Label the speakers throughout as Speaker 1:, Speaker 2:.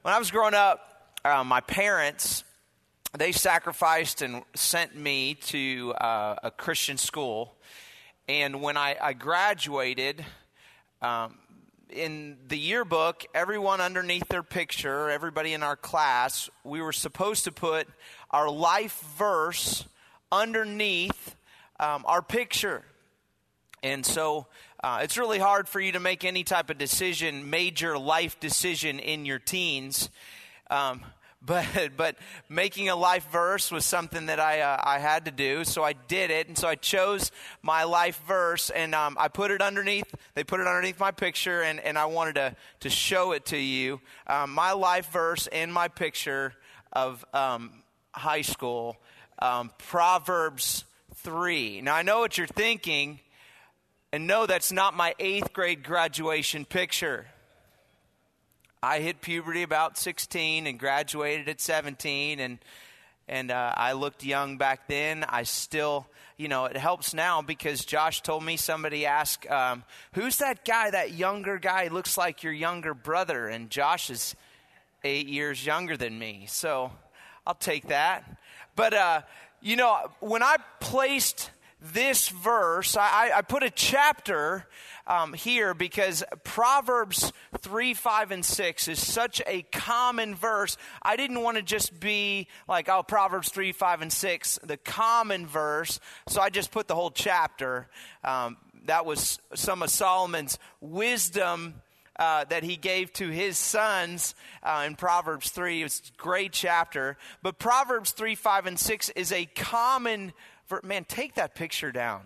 Speaker 1: When I was growing up, my parents, they sacrificed and sent me to a Christian school. And when I graduated, in the yearbook, everyone underneath their picture, everybody in our class, we were supposed to put our life verse underneath our picture. And so it's really hard for you to make any type of decision, major life decision in your teens. But making a life verse was something that I had to do, so I did it. And so I chose my life verse, and I put it underneath. They put it underneath my picture, and I wanted to show it to you. My life verse in my picture of high school, Proverbs 3. Now I know what you're thinking, and no, that's not my 8th grade graduation picture. I hit puberty about 16 and graduated at 17, and I looked young back then. I still, it helps now because Josh told me, somebody asked, who's that guy, that younger guy? Looks like your younger brother, and Josh is 8 years younger than me, so I'll take that. But, when I placed this verse, I put a chapter here because Proverbs 3, 5, and 6 is such a common verse. I didn't want to just be like, Proverbs 3, 5, and 6, the common verse. So I just put the whole chapter. That was some of Solomon's wisdom that he gave to his sons in Proverbs 3. It's a great chapter. But Proverbs 3, 5, and 6 is a common verse. Man, take that picture down.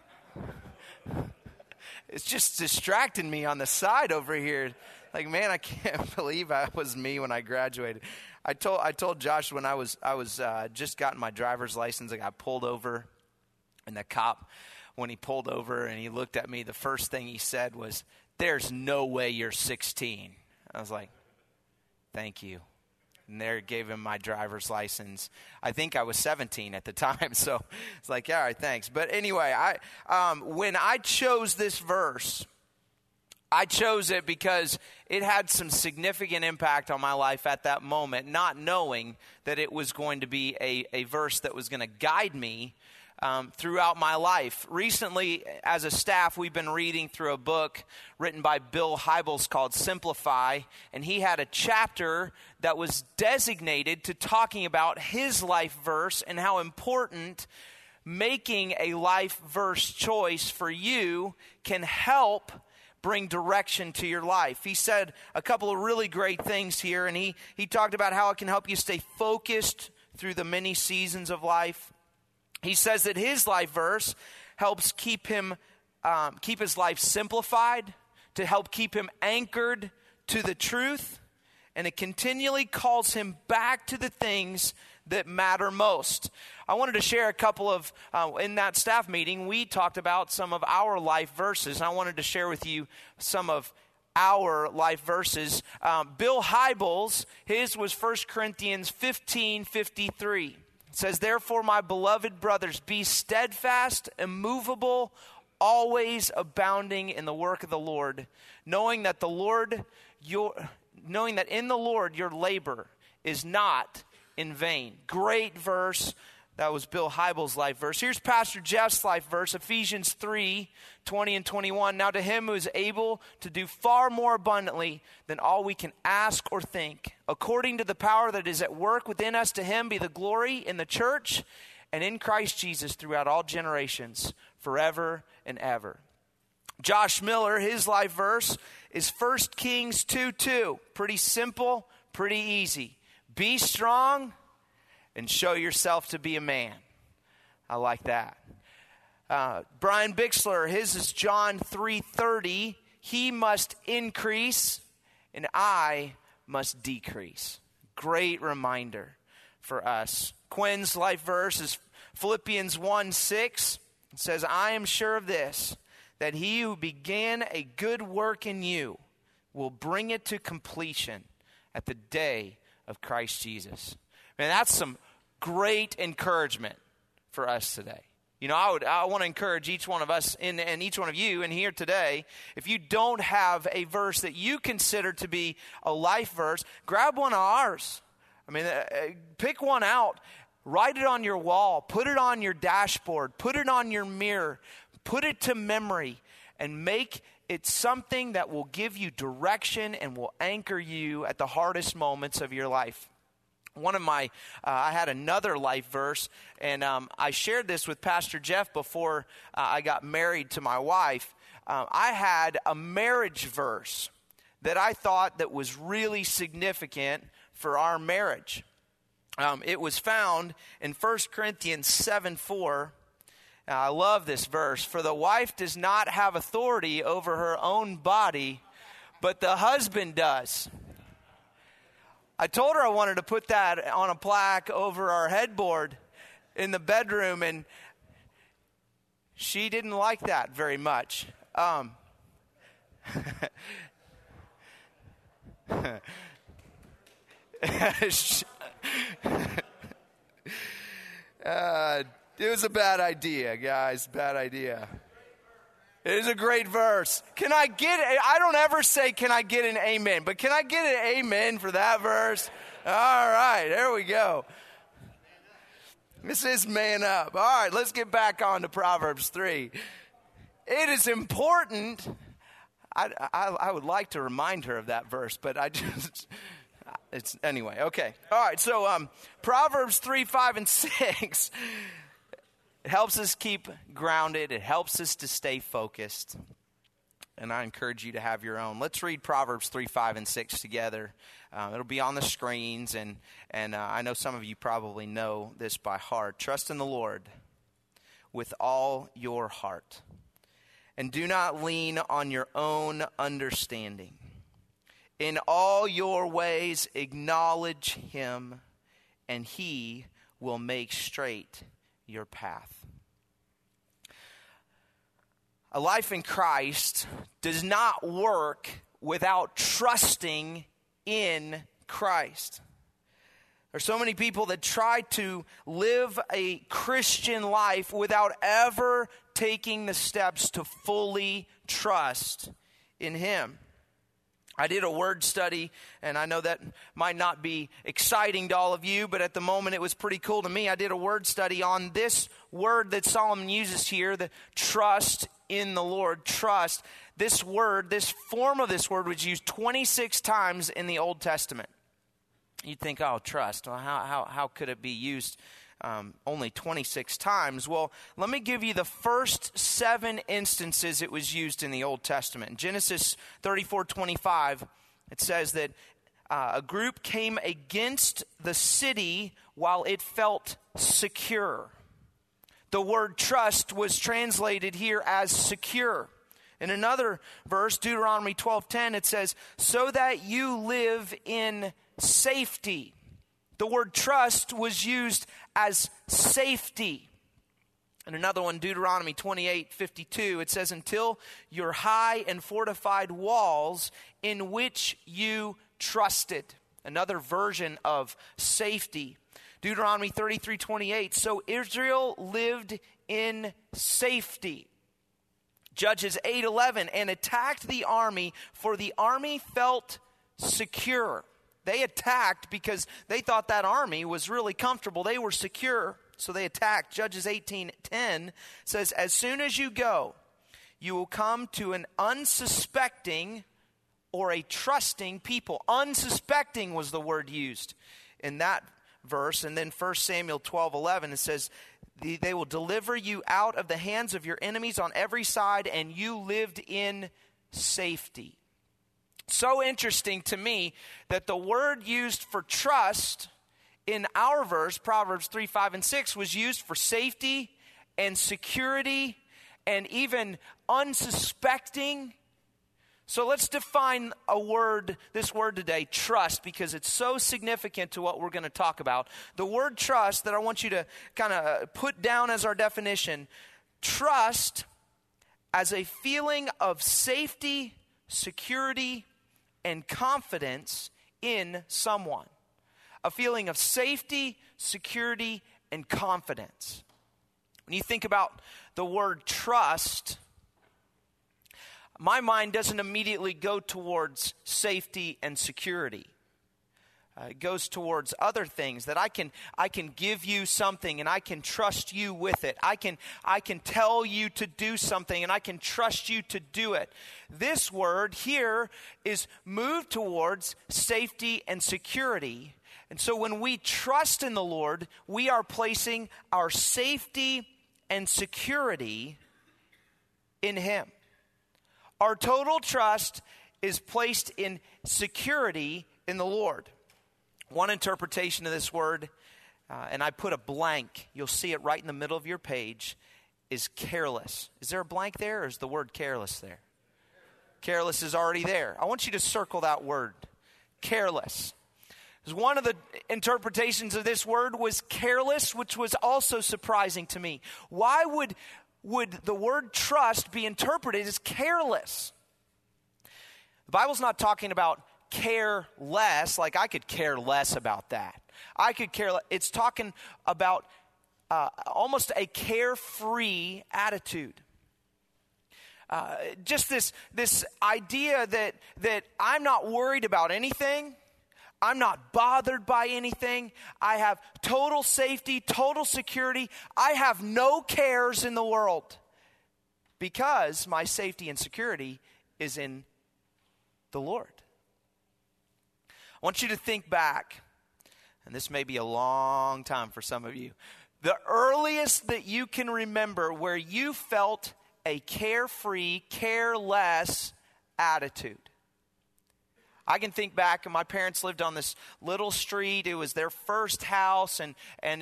Speaker 1: It's just distracting me on the side over here. Like, man, I can't believe that was me when I graduated. I told Josh when I was just gotten my driver's license, I got pulled over, and the cop, when he pulled over and he looked at me, the first thing he said was, "There's no way you're 16." I was like, "Thank you." And there, gave him my driver's license. I think I was 17 at the time, so it's like, yeah, all right, thanks. But anyway, when I chose this verse, I chose it because it had some significant impact on my life at that moment, not knowing that it was going to be a verse that was going to guide me throughout my life. Recently, as a staff, we've been reading through a book written by Bill Hybels called Simplify, and he had a chapter that was designated to talking about his life verse and how important making a life verse choice for you can help bring direction to your life. He said a couple of really great things here, and he talked about how it can help you stay focused through the many seasons of life. He says that his life verse helps keep his life simplified, to help keep him anchored to the truth, and it continually calls him back to the things that matter most. I wanted to share a couple of, in that staff meeting, we talked about some of our life verses, and I wanted to share with you some of our life verses. Bill Hybels, his was 1 Corinthians 15:53. It says, "Therefore, my beloved brothers, be steadfast, immovable, always abounding in the work of the Lord, knowing that in the Lord your labor is not in vain." Great verse. That was Bill Hybels' life verse. Here's Pastor Jeff's life verse, Ephesians 3, 20 and 21. "Now to him who is able to do far more abundantly than all we can ask or think, according to the power that is at work within us, to him be the glory in the church and in Christ Jesus throughout all generations, forever and ever." Josh Miller, his life verse is 1 Kings 2:2. Pretty simple, pretty easy. "Be strong and show yourself to be a man." I like that. Brian Bixler, his is John 3:30. "He must increase and I must decrease." Great reminder for us. Quinn's life verse is Philippians 1:6. It says, "I am sure of this, that he who began a good work in you will bring it to completion at the day of Christ Jesus." Man, that's some great encouragement for us today. You know, I want to encourage each one of us and each one of you in here today, if you don't have a verse that you consider to be a life verse, grab one of ours. I mean, pick one out, write it on your wall, put it on your dashboard, put it on your mirror, put it to memory, and make it something that will give you direction and will anchor you at the hardest moments of your life. One of my, I had another life verse, and I shared this with Pastor Jeff before I got married to my wife. I had a marriage verse that I thought that was really significant for our marriage. It was found in 1 Corinthians 7:4. I love this verse. For the wife does not have authority over her own body, but the husband does. I told her I wanted to put that on a plaque over our headboard in the bedroom, and she didn't like that very much. It was a bad idea, guys. Bad idea. It is a great verse. I don't ever say, can I get an amen? But can I get an amen for that verse? All right, there we go. This is man up. All right, let's get back on to Proverbs 3. It is important. I would like to remind her of that verse, but it's anyway, okay. All right, so Proverbs 3, 5, and 6. It helps us keep grounded. It helps us to stay focused. And I encourage you to have your own. Let's read Proverbs 3, 5, and 6 together. It'll be on the screens, and I know some of you probably know this by heart. Trust in the Lord with all your heart, and do not lean on your own understanding. In all your ways acknowledge him, and he will make straight your path. A life in Christ does not work without trusting in Christ. There's so many people that try to live a Christian life without ever taking the steps to fully trust in him. I did a word study, and I know that might not be exciting to all of you, but at the moment it was pretty cool to me. I did a word study on this word that Solomon uses here, the trust in the Lord, trust. This word, this form of this word was used 26 times in the Old Testament. You'd think, oh, trust. Well, how could it be used only 26 times? Well, let me give you the first 7 instances it was used in the Old Testament. In Genesis 34:25, it says that a group came against the city while it felt secure. The word trust was translated here as secure. In another verse, Deuteronomy 12:10, it says, so that you live in safety. The word trust was used as safety. And another one, Deuteronomy 28:52, it says, until your high and fortified walls in which you trusted. Another version of safety. Deuteronomy 33:28, so Israel lived in safety. Judges 8:11, and attacked the army, for the army felt secure. They attacked because they thought that army was really comfortable. They were secure, so they attacked. Judges 18:10 says, as soon as you go, you will come to an unsuspecting or a trusting people. Unsuspecting was the word used in that verse. And then 1 Samuel 12:11, it says, they will deliver you out of the hands of your enemies on every side, and you lived in safety. So interesting to me that the word used for trust in our verse, Proverbs 3, 5, and 6, was used for safety and security and even unsuspecting. So let's define this word today, trust, because it's so significant to what we're going to talk about. The word trust that I want you to kind of put down as our definition, trust as a feeling of safety, security, and confidence in someone. A feeling of safety, security, and confidence. When you think about the word trust, my mind doesn't immediately go towards safety and security. It goes towards other things, that I can give you something and I can trust you with it. I can tell you to do something and I can trust you to do it. This word here is moved towards safety and security. And so when we trust in the Lord, we are placing our safety and security in Him. Our total trust is placed in security in the Lord. One interpretation of this word, and I put a blank, you'll see it right in the middle of your page, is careless. Is there a blank there, or is the word careless there? Careless is already there. I want you to circle that word, careless. Because one of the interpretations of this word was careless, which was also surprising to me. Why would the word trust be interpreted as careless? The Bible's not talking about care less, like I could care less about that. I could care less. It's talking about almost a carefree attitude. Just this idea that I'm not worried about anything. I'm not bothered by anything. I have total safety, total security. I have no cares in the world because my safety and security is in the Lord. I want you to think back, and this may be a long time for some of you, the earliest that you can remember where you felt a carefree, careless attitude. I can think back, and my parents lived on this little street. It was their first house, and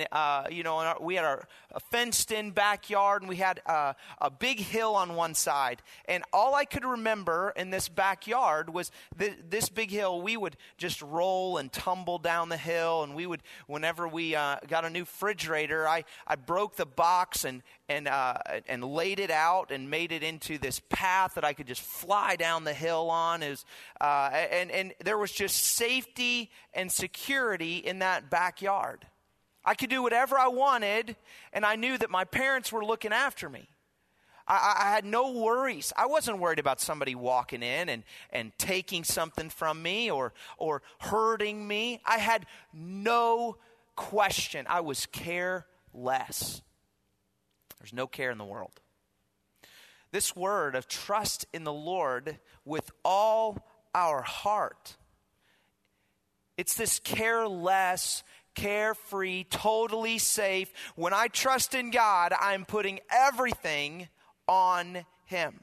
Speaker 1: we had a fenced-in backyard, and we had a big hill on one side. And all I could remember in this backyard was this big hill. We would just roll and tumble down the hill, and we would, whenever we got a new refrigerator, I broke the box and laid it out and made it into this path that I could just fly down the hill on. It was, and there was just safety and security in that backyard. I could do whatever I wanted, and I knew that my parents were looking after me. I had no worries. I wasn't worried about somebody walking in and taking something from me or hurting me. I had no question. I was careless. There's no care in the world. This word of trust in the Lord with all our heart. It's this careless, carefree, totally safe. When I trust in God, I'm putting everything on Him.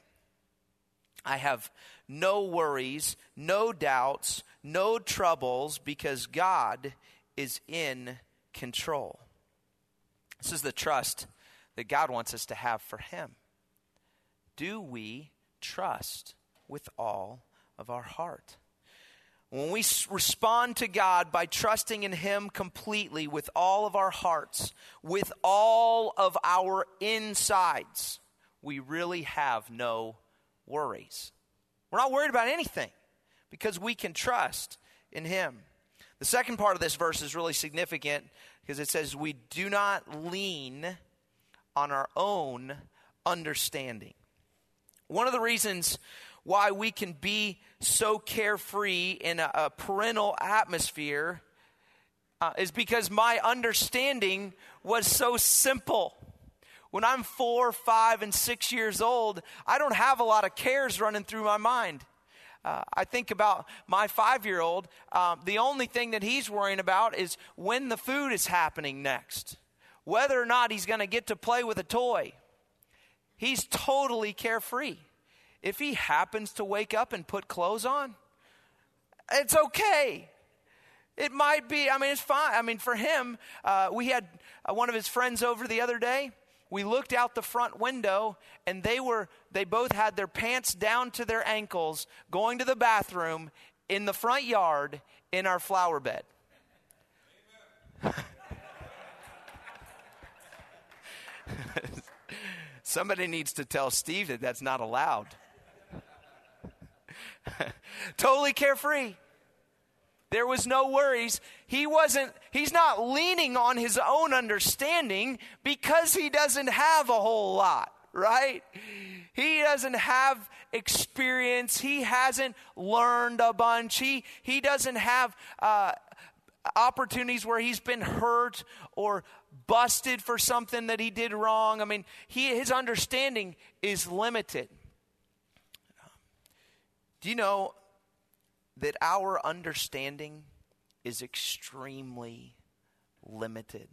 Speaker 1: I have no worries, no doubts, no troubles because God is in control. This is the trust that God wants us to have for Him. Do we trust with all of our heart? When we respond to God by trusting in Him completely with all of our hearts, with all of our insides, we really have no worries. We're not worried about anything because we can trust in Him. The second part of this verse is really significant because it says we do not lean on our own understanding. One of the reasons why we can be so carefree in a parental atmosphere is because my understanding was so simple. When I'm 4, 5, and 6 years old, I don't have a lot of cares running through my mind. I think about my 5-year-old. The only thing that he's worrying about is when the food is happening next, whether or not he's going to get to play with a toy. He's totally carefree. If he happens to wake up and put clothes on, it's okay. It might be, it's fine. For him, we had one of his friends over the other day. We looked out the front window, and they both had their pants down to their ankles, going to the bathroom in the front yard in our flower bed. Somebody needs to tell Steve that that's not allowed. Totally carefree. There was no worries. He's not leaning on his own understanding because he doesn't have a whole lot, right? He doesn't have experience. He hasn't learned a bunch. He doesn't have opportunities where he's been hurt or busted for something that he did wrong. I mean, his understanding is limited. Do you know that our understanding is extremely limited?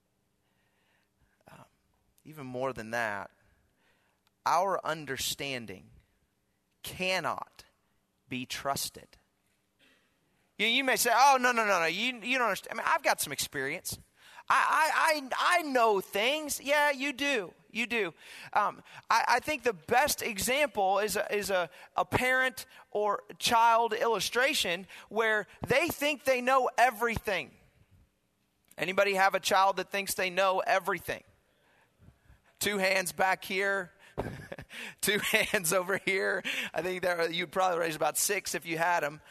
Speaker 1: Even more than that, our understanding cannot be trusted. You may say, oh, no, you don't understand. I mean, I've got some experience. I know things. Yeah, you do. You do. I think the best example is a parent or child illustration where they think they know everything. Anybody have a child that thinks they know everything? 2 hands back here. 2 hands over here. I think you'd probably raise about 6 if you had them.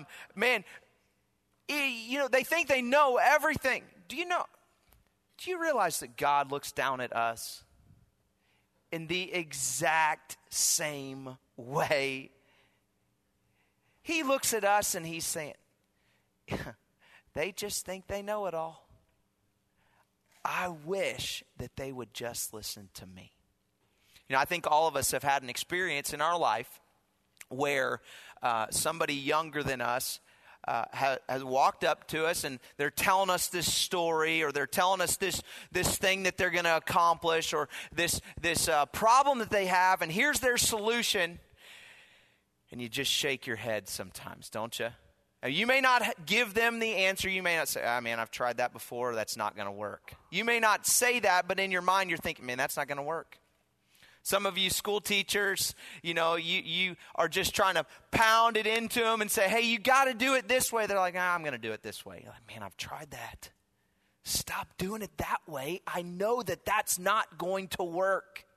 Speaker 1: They think they know everything. Do you realize that God looks down at us in the exact same way? He looks at us and he's saying, they just think they know it all. I wish that they would just listen to me. I think all of us have had an experience in our life where somebody younger than us has walked up to us and they're telling us this story, or they're telling us this thing that they're going to accomplish, or this problem that they have, and here's their solution. And you just shake your head sometimes, don't you? You may not give them the answer. You may not say, man, I've tried that before. That's not going to work. You may not say that, but in your mind you're thinking, man, that's not going to work. Some of you school teachers, you are just trying to pound it into them and say, hey, you got to do it this way. They're like, I'm going to do it this way. You're like, man, I've tried that. Stop doing it that way. I know that that's not going to work.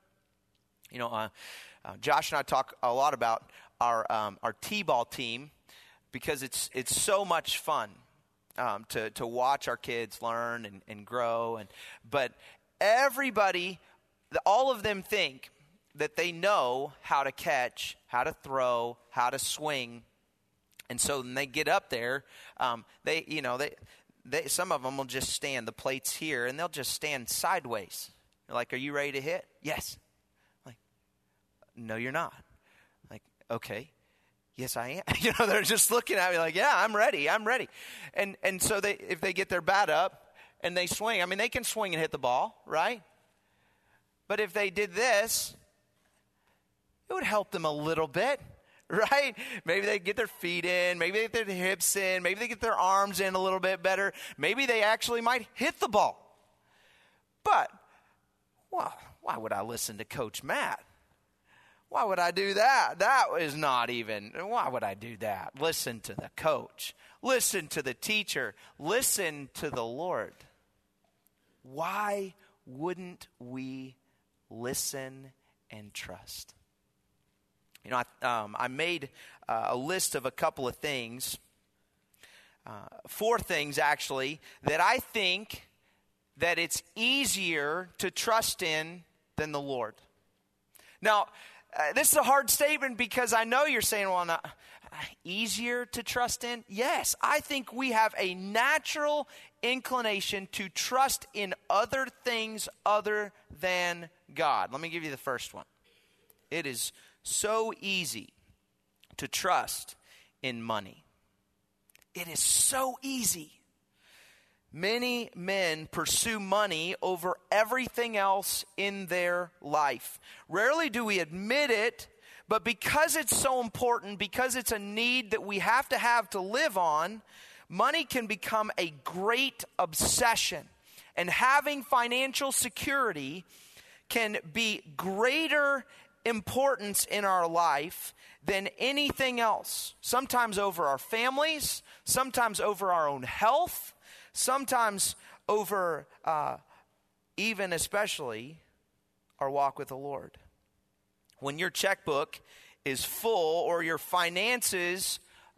Speaker 1: Josh and I talk a lot about our T-ball team because it's so much fun to watch our kids learn and grow. But everybody, all of them think that they know how to catch, how to throw, how to swing. And so when they get up there, they some of them will just stand, the plate's here, and they'll just stand sideways. They're like, are you ready to hit? Yes. Like, no, you're not. Like, okay. Yes, I am. They're just looking at me like, yeah, I'm ready. And so if they get their bat up and they swing, I mean, they can swing and hit the ball, right? But if they did this, it would help them a little bit, right? Maybe they get their feet in. Maybe they get their hips in. Maybe they get their arms in a little bit better. Maybe they actually might hit the ball. But, well, why would I listen to Coach Matt? Why would I do that? Why would I do that? Listen to the coach. Listen to the teacher. Listen to the Lord. Why wouldn't we listen and trust? I made a list of a couple of things, 4 things actually, that I think that it's easier to trust in than the Lord. Now, this is a hard statement because I know you're saying, well, not easier to trust in? Yes, I think we have a natural inclination to trust in other things other than God. Let me give you the first one. It is so easy to trust in money. It is so easy. Many men pursue money over everything else in their life. Rarely do we admit it, but because it's so important, because it's a need that we have to live on, money can become a great obsession. And having financial security can be greater importance in our life than anything else. Sometimes over our families, sometimes over our own health, sometimes over even especially our walk with the Lord. When your checkbook is full or your finances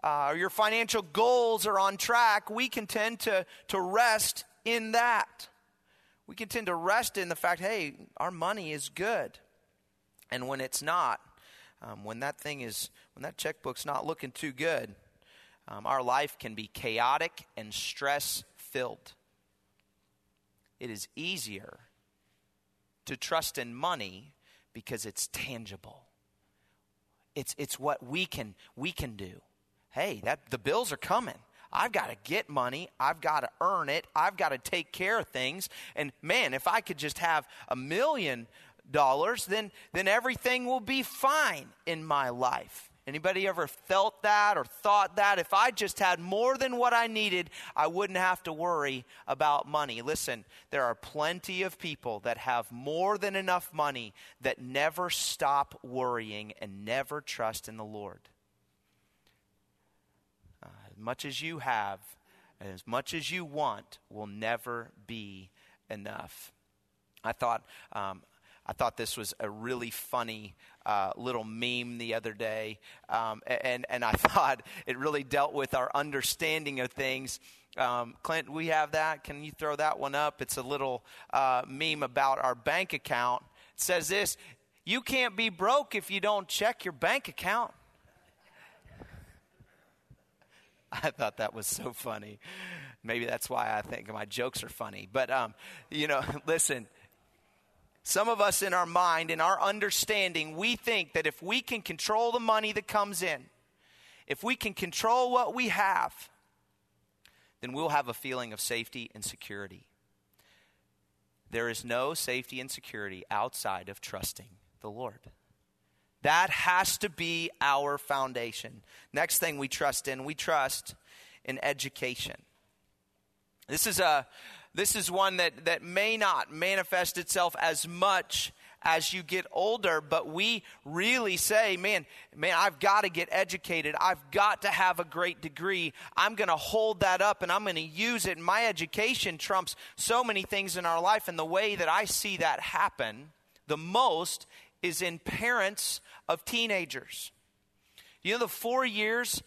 Speaker 1: or your financial goals are on track, we can tend to rest in that. We can tend to rest in the fact, hey, our money is good. And when it's not, when that checkbook's not looking too good, our life can be chaotic and stress-filled. It is easier to trust in money because it's tangible. It's what we can do. Hey, the bills are coming. I've got to get money. I've got to earn it. I've got to take care of things. And man, if I could just have $1 million, then everything will be fine in my life. Anybody ever felt that or thought that? If I just had more than what I needed, I wouldn't have to worry about money. Listen, there are plenty of people that have more than enough money that never stop worrying and never trust in the Lord. As much as you have, as much as you want, will never be enough. I thought this was a really funny little meme the other day, and I thought it really dealt with our understanding of things. Clint, we have that. Can you throw that one up? It's a little meme about our bank account. It says this: you can't be broke if you don't check your bank account. I thought that was so funny. Maybe that's why I think my jokes are funny. But, listen, some of us in our mind, in our understanding, we think that if we can control the money that comes in, if we can control what we have, then we'll have a feeling of safety and security. There is no safety and security outside of trusting the Lord. That has to be our foundation. Next thing we trust in education. This is one that may not manifest itself as much as you get older, but we really say, man, I've got to get educated. I've got to have a great degree. I'm going to hold that up and I'm going to use it. My education trumps so many things in our life, and the way that I see that happen the most is in parents of teenagers. You know, the 4 years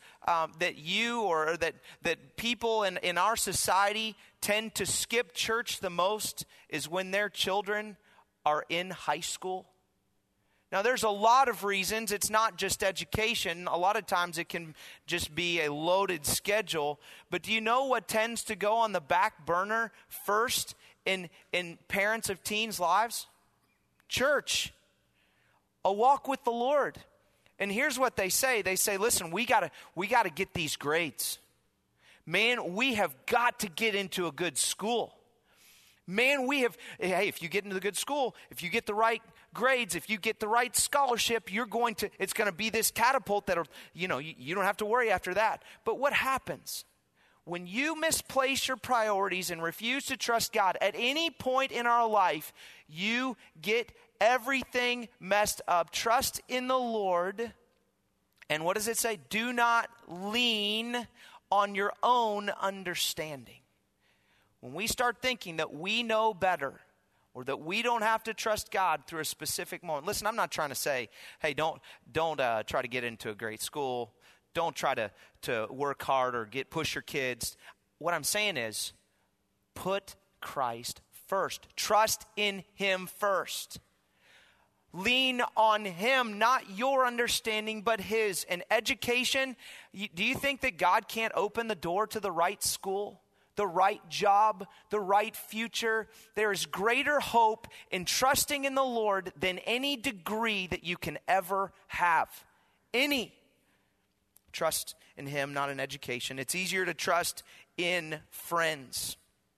Speaker 1: that people in our society tend to skip church the most is when their children are in high school. Now, there's a lot of reasons. It's not just education. A lot of times it can just be a loaded schedule. But do you know what tends to go on the back burner first in parents of teens' lives? Church. A walk with the Lord. And here's what they say. They say, listen, we gotta get these grades. Man, we have got to get into a good school. Man, hey, if you get into a good school, if you get the right grades, if you get the right scholarship, it's going to be this catapult that, you don't have to worry after that. But what happens when you misplace your priorities and refuse to trust God at any point in our life? You get everything messed up. Trust in the Lord. And what does it say? Do not lean on your own understanding. When we start thinking that we know better, or that we don't have to trust God through a specific moment. Listen, I'm not trying to say, hey, don't try to get into a great school. Don't try to work hard or push your kids. What I'm saying is, put Christ first. Trust in Him first. Lean on Him, not your understanding, but His. And education, do you think that God can't open the door to the right school, the right job, the right future? There is greater hope in trusting in the Lord than any degree that you can ever have. Any. Trust in Him, not in education. It's easier to trust in friends.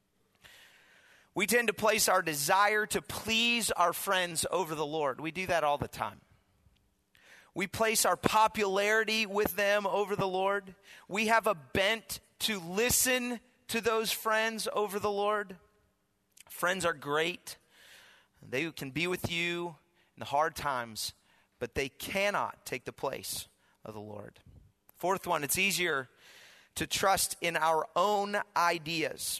Speaker 1: We tend to place our desire to please our friends over the Lord. We do that all the time. We place our popularity with them over the Lord. We have a bent to listen to those friends over the Lord. Friends are great. They can be with you in the hard times, but they cannot take the place of the Lord. Fourth one, it's easier to trust in our own ideas.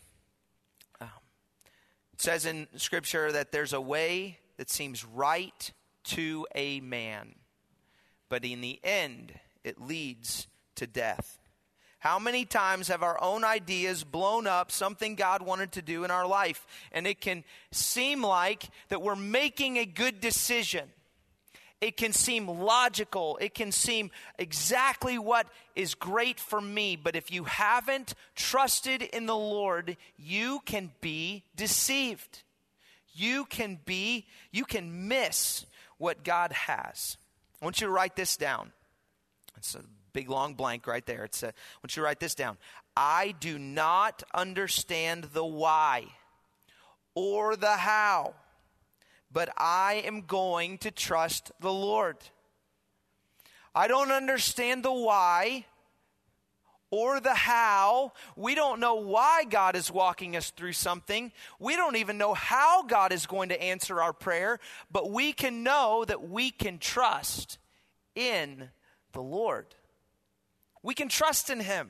Speaker 1: It says in Scripture that there's a way that seems right to a man, but in the end, it leads to death. How many times have our own ideas blown up something God wanted to do in our life? And it can seem like that we're making a good decision. It can seem logical. It can seem exactly what is great for me. But if you haven't trusted in the Lord, you can be deceived. You can miss what God has. I want you to write this down. It's a big long blank right there. I want you to write this down. I do not understand the why or the how, but I am going to trust the Lord. I don't understand the why or the how. We don't know why God is walking us through something. We don't even know how God is going to answer our prayer, but we can know that we can trust in the Lord. We can trust in Him.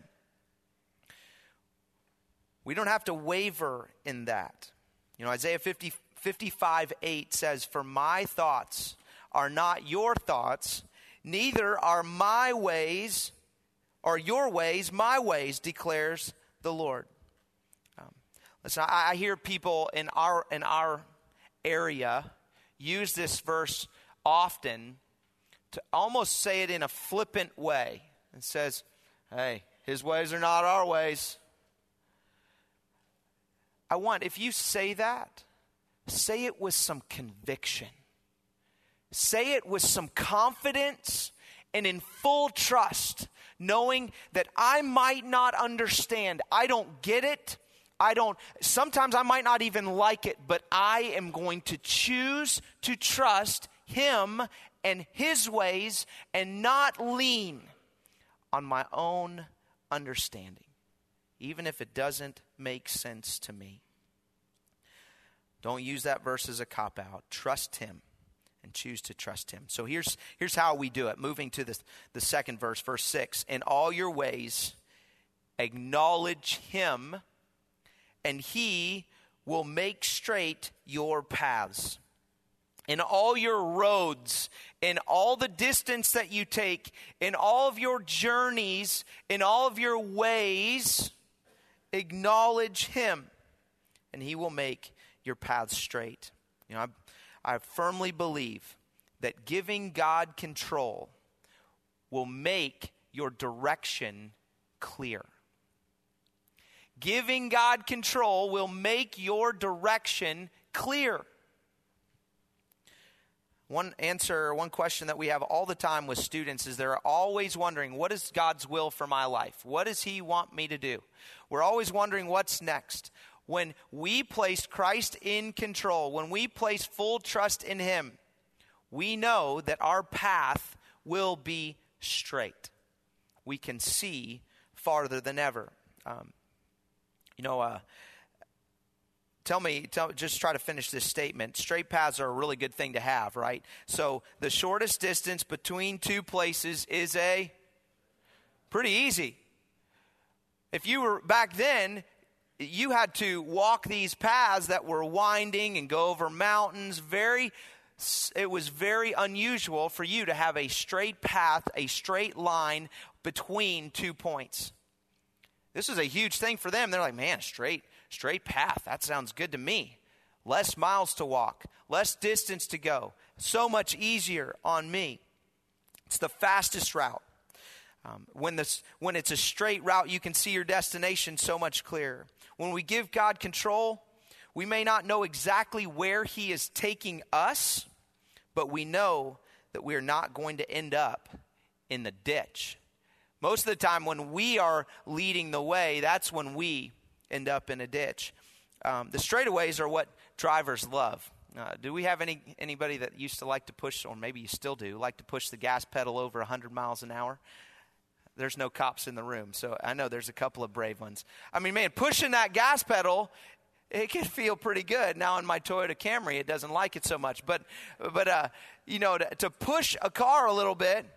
Speaker 1: We don't have to waver in that. Isaiah 55:8 says, "For my thoughts are not your thoughts, neither are my ways or your ways my ways, declares the Lord." Listen, I hear people in our area use this verse often to almost say it in a flippant way. It says, hey, His ways are not our ways. If you say that, say it with some conviction. Say it with some confidence and in full trust, knowing that I might not understand. I don't get it. Sometimes I might not even like it, but I am going to choose to trust Him and His ways and not lean on my own understanding, even if it doesn't make sense to me. Don't use that verse as a cop-out. Trust Him and choose to trust Him. So here's how we do it. Moving to the second verse, verse 6. In all your ways, acknowledge Him, and He will make straight your paths. In all your roads, in all the distance that you take, in all of your journeys, in all of your ways, acknowledge Him, and He will make your paths straight. I firmly believe that giving God control will make your direction clear. Giving God control will make your direction clear. One question that we have all the time with students is they're always wondering, what is God's will for my life? What does He want me to do? We're always wondering what's next. When we place Christ in control, when we place full trust in Him, we know that our path will be straight. We can see farther than ever. Just try to finish this statement. Straight paths are a really good thing to have, right? So the shortest distance between two places is pretty easy. If you were back then, you had to walk these paths that were winding and go over mountains. It was very unusual for you to have a straight path, a straight line between 2 points. This was a huge thing for them. They're like, man, straight path. That sounds good to me. Less miles to walk, less distance to go. So much easier on me. It's the fastest route. When it's a straight route, you can see your destination so much clearer. When we give God control, we may not know exactly where He is taking us, but we know that we are not going to end up in the ditch. Most of the time when we are leading the way, that's when we end up in a ditch. The straightaways are what drivers love. Do we have anybody that used to like to push, or maybe you still do, like to push the gas pedal over 100 miles an hour? There's no cops in the room, so I know there's a couple of brave ones. I mean, man, pushing that gas pedal, it can feel pretty good. Now in my Toyota Camry, it doesn't like it so much. But to push a car a little bit,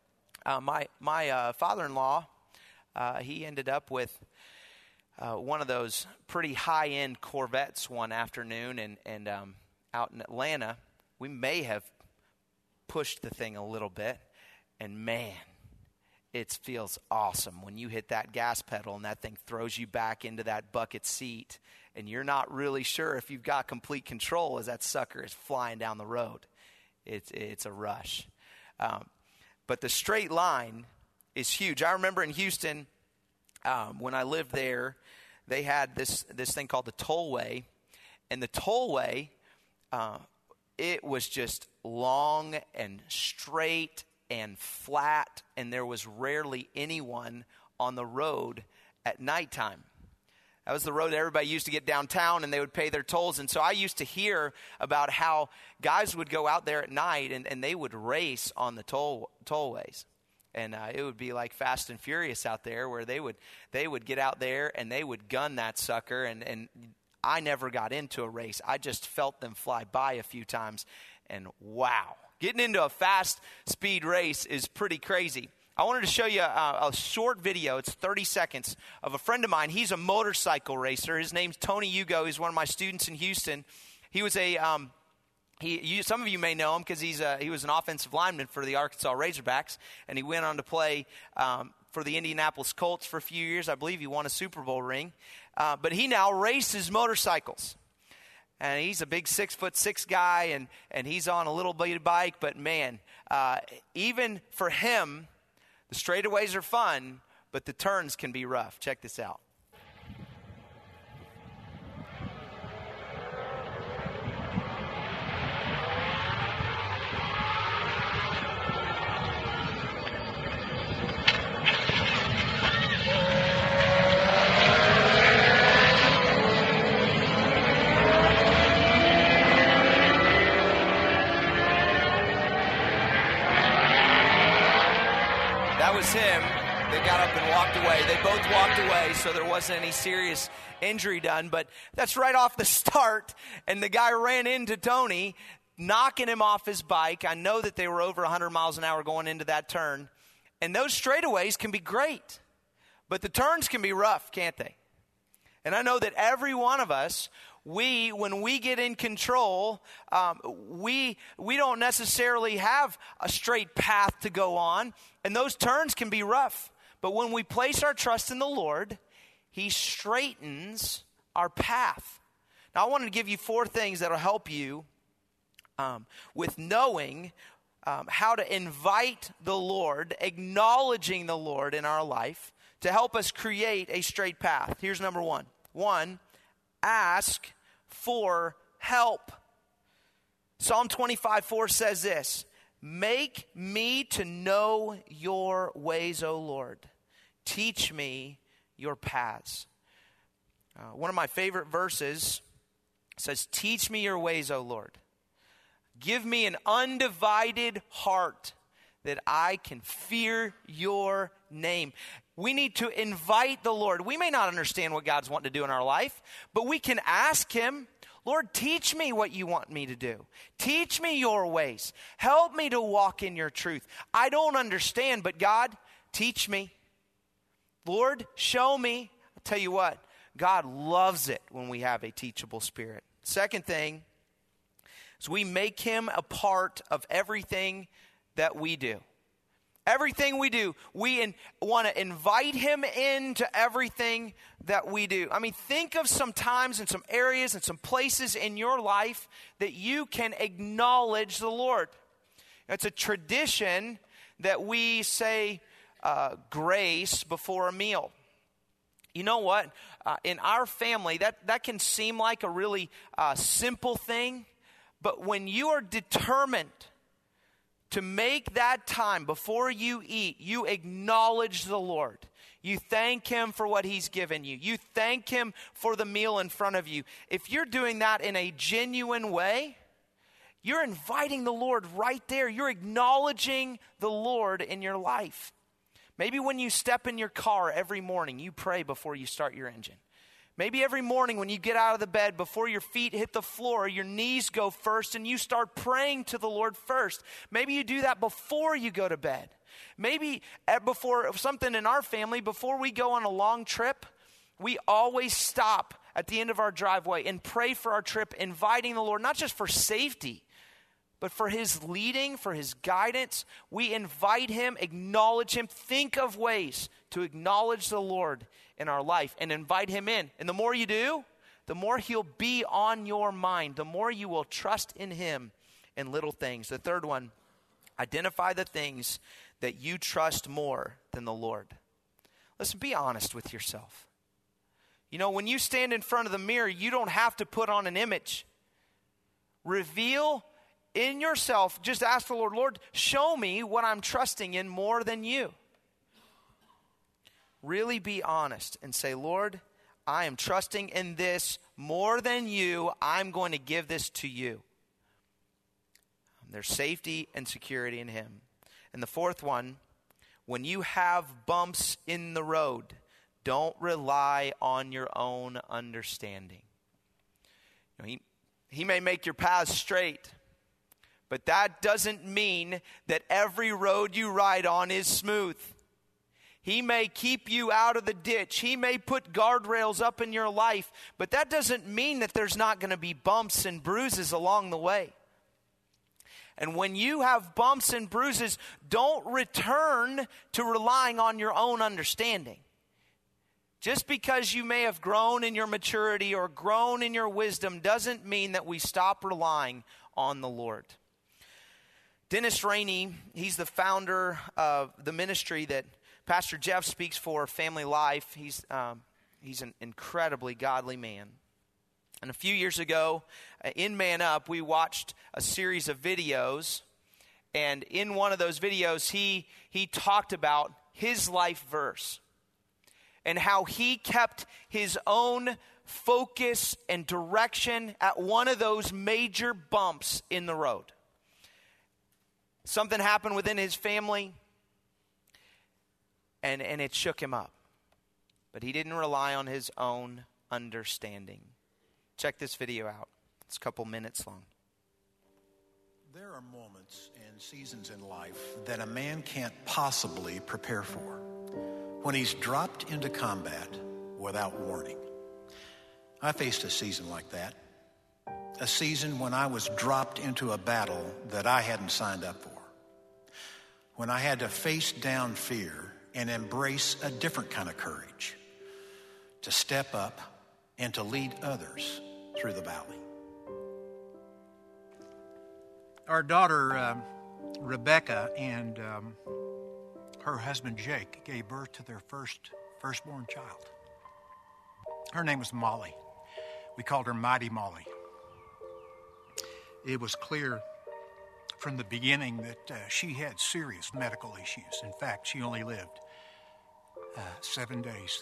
Speaker 1: my father-in-law, he ended up with one of those pretty high-end Corvettes one afternoon, and out in Atlanta, we may have pushed the thing a little bit, and man, it feels awesome when you hit that gas pedal and that thing throws you back into that bucket seat and you're not really sure if you've got complete control as that sucker is flying down the road. It's a rush. But the straight line is huge. I remember in Houston, when I lived there, they had this thing called the tollway. And the tollway, it was just long and straight and flat, and there was rarely anyone on the road at nighttime. That was the road that everybody used to get downtown, and they would pay their tolls. And so I used to hear about how guys would go out there at night, and they would race on the tollways. And it would be like Fast and Furious out there, where they would get out there and they would gun that sucker. And I never got into a race. I just felt them fly by a few times, and wow. Getting into a fast speed race is pretty crazy. I wanted to show you a short video. It's 30 seconds of a friend of mine. He's a motorcycle racer. His name's Tony Hugo. He's one of my students in Houston. He was some of you may know him because he was an offensive lineman for the Arkansas Razorbacks, and he went on to play for the Indianapolis Colts for a few years. I believe he won a Super Bowl ring. But he now races motorcycles. And he's a big 6'6" guy, and he's on a little bitty bike. But man, even for him, the straightaways are fun, but the turns can be rough. Check this out. That was him. They got up and walked away. They both walked away, so there wasn't any serious injury done. But that's right off the start, and the guy ran into Tony, knocking him off his bike. I know that they were over 100 miles an hour going into that turn. And those straightaways can be great, but the turns can be rough, can't they? And I know that every one of us, when we get in control, we don't necessarily have a straight path to go on, and those turns can be rough. But when we place our trust in the Lord, He straightens our path. Now, I wanted to give you 4 things that will help you with knowing how to invite the Lord, acknowledging the Lord in our life to help us create a straight path. Here's number 1. 1, ask for help. Psalm 25:4 says this: make me to know your ways, O Lord. Teach me your paths. One of my favorite verses says, teach me your ways, O Lord. Give me an undivided heart that I can fear your name. We need to invite the Lord. We may not understand what God's wanting to do in our life, but we can ask Him, Lord, teach me what you want me to do. Teach me your ways. Help me to walk in your truth. I don't understand, but God, teach me. Lord, show me. I'll tell you what, God loves it when we have a teachable spirit. Second thing is we make Him a part of everything that we do. Everything we do, we want to invite Him into everything that we do. I mean, think of some times and some areas and some places in your life that you can acknowledge the Lord. It's a tradition that we say grace before a meal. You know what? In our family, that can seem like a really simple thing, but when you are determined to make that time before you eat, you acknowledge the Lord. You thank Him for what He's given you. You thank Him for the meal in front of you. If you're doing that in a genuine way, you're inviting the Lord right there. You're acknowledging the Lord in your life. Maybe when you step in your car every morning, you pray before you start your engine. Maybe every morning when you get out of the bed, before your feet hit the floor, your knees go first and you start praying to the Lord first. Maybe you do that before you go to bed. Maybe before something in our family, before we go on a long trip, we always stop at the end of our driveway and pray for our trip, inviting the Lord, not just for safety, But for his leading, for his guidance, we invite him, acknowledge him, think of ways to acknowledge the Lord in our life and invite him in. And the more you do, the more he'll be on your mind, the more you will trust in him in little things. The third one, identify the things that you trust more than the Lord. Listen, be honest with yourself. You know, when you stand in front of the mirror, you don't have to put on an image. Reveal in yourself, just ask the Lord, Lord, show me what I'm trusting in more than you. Really be honest and say, Lord, I am trusting in this more than you. I'm going to give this to you. There's safety and security in him. And the fourth one, when you have bumps in the road, don't rely on your own understanding. You know, he may make your paths straight, but that doesn't mean that every road you ride on is smooth. He may keep you out of the ditch. He may put guardrails up in your life, but that doesn't mean that there's not going to be bumps and bruises along the way. And when you have bumps and bruises, don't return to relying on your own understanding. Just because you may have grown in your maturity or grown in your wisdom doesn't mean that we stop relying on the Lord. Dennis Rainey, he's the founder of the ministry that Pastor Jeff speaks for, Family Life. He's an incredibly godly man. And a few years ago, in Man Up, we watched a series of videos. And in one of those videos, he talked about his life verse and how he kept his own focus and direction at one of those major bumps in the road. Something happened within his family, and it shook him up. But he didn't rely on his own understanding. Check this video out. It's a couple minutes long.
Speaker 2: There are moments and seasons in life that a man can't possibly prepare for. When he's dropped into combat without warning. I faced a season like that. A season when I was dropped into a battle that I hadn't signed up for. When I had to face down fear and embrace a different kind of courage. To step up and to lead others through the valley.
Speaker 3: Our daughter, Rebecca, and her husband, Jake, gave birth to their firstborn child. Her name was Molly. We called her Mighty Molly. It was clear from the beginning that she had serious medical issues. In fact, she only lived 7 days.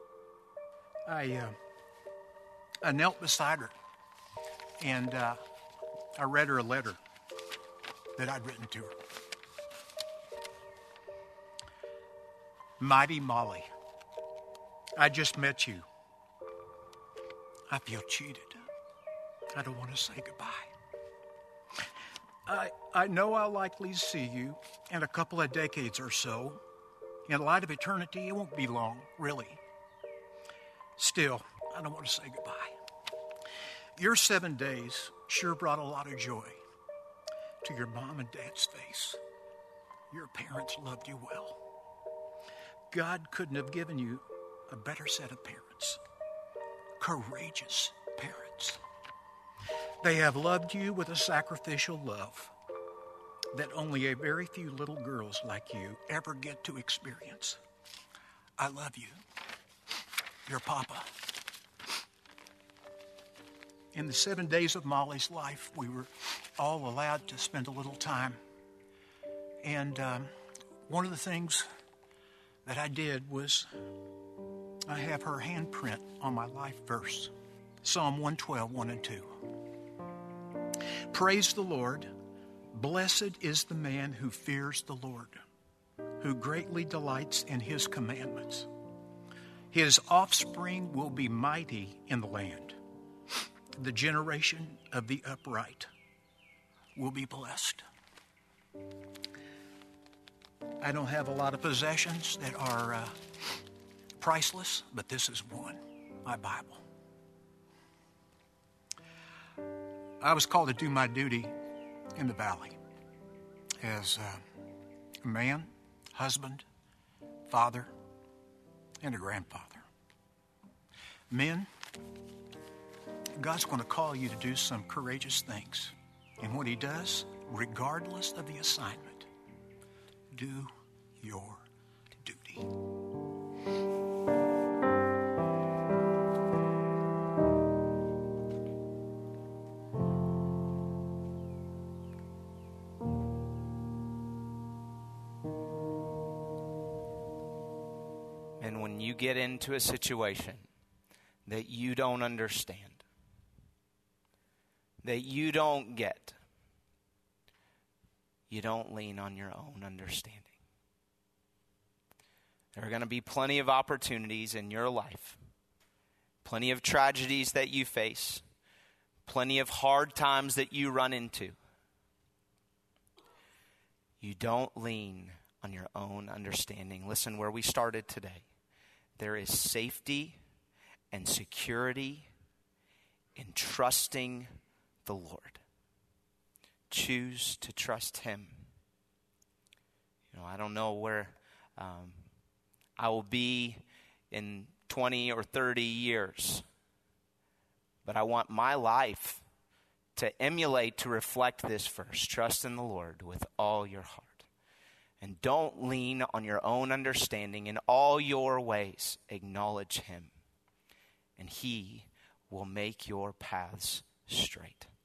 Speaker 3: I knelt beside her, and I read her a letter that I'd written to her. Mighty Molly, I just met you. I feel cheated. I don't want to say goodbye. I know I'll likely see you in a couple of decades or so. In light of eternity, it won't be long, really. Still, I don't want to say goodbye. Your 7 days sure brought a lot of joy to your mom and dad's face. Your parents loved you well. God couldn't have given you a better set of parents. Courageous parents. They have loved you with a sacrificial love that only a very few little girls like you ever get to experience. I love you. Your Papa. In the 7 days of Molly's life, we were all allowed to spend a little time. And one of the things that I did was I have her handprint on my life verse. Psalm 112, 1 and 2. Praise the Lord. Blessed is the man who fears the Lord, who greatly delights in his commandments. His offspring will be mighty in the land. The generation of the upright will be blessed. I don't have a lot of possessions that are priceless, but this is one, my Bible. I was called to do my duty in the valley as a man, husband, father, and a grandfather. Men, God's going to call you to do some courageous things. And when he does, regardless of the assignment, do your duty.
Speaker 1: And when you get into a situation that you don't understand, that you don't get, you don't lean on your own understanding. There are going to be plenty of opportunities in your life, plenty of tragedies that you face, plenty of hard times that you run into. You don't lean on your own understanding. Listen, where we started today, there is safety and security in trusting the Lord. Choose to trust him. I don't know where I will be in 20 or 30 years, but I want my life to emulate, to reflect this verse. Trust in the Lord with all your heart. And don't lean on your own understanding. In all your ways, acknowledge him, and he will make your paths straight.